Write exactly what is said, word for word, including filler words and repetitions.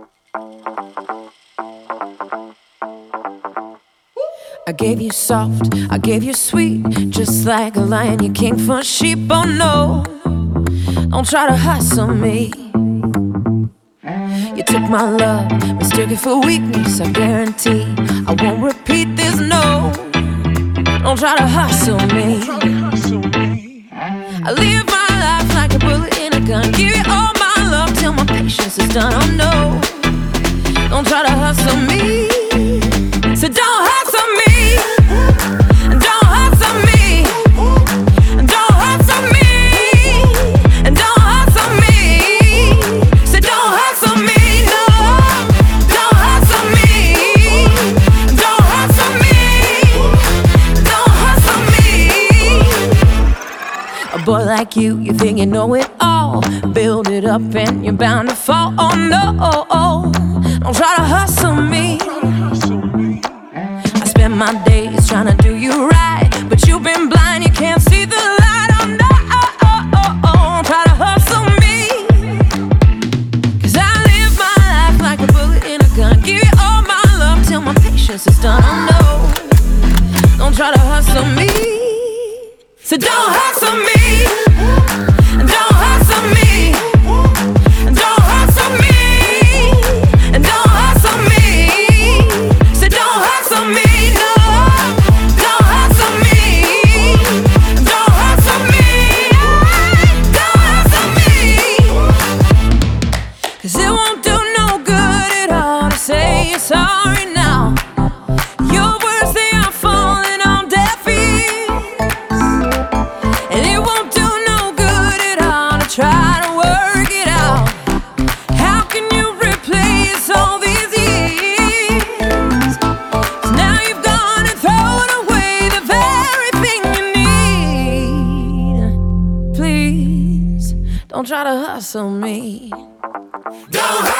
I gave you soft, I gave you sweet, just like a lion, you came for sheep. Oh no, don't try to hustle me. You took my love, mistook it for weakness. I guarantee I won't repeat this, no. Don't try to hustle me. I live my life like a bullet in a gun, give you all my love till my patience is done. Oh no, don't try to hustle me. So don't hustle me. Don't hustle me. Don't hustle me. Don't hustle me. So don't hustle me. No. Don't hustle me. Don't hustle me. Don't hustle me. A boy like you, you think you know it all. Build it up and you're bound to fall. Oh no. Don't try to hustle me. I spend my days trying to do you right, but you've been blind, you can't see the light. Oh no, don't try to hustle me. Cause I live my life like a bullet in a gun, give you all my love till my patience is done. Oh no, don't try to hustle me. So don't hustle me. Don't hustle me. Don't hustle me. Don't hustle me. So don't hustle me. No. Don't hustle me. Don't hustle me. Don't hustle me. Cause it won't do no good at all to say you're sorry now. Your words, they are falling on deaf ears. And it won't do no good at all to try to work it out. How can you replace all these years? So now you've gone and thrown away the very thing you need. Please, don't try to hustle me. Don't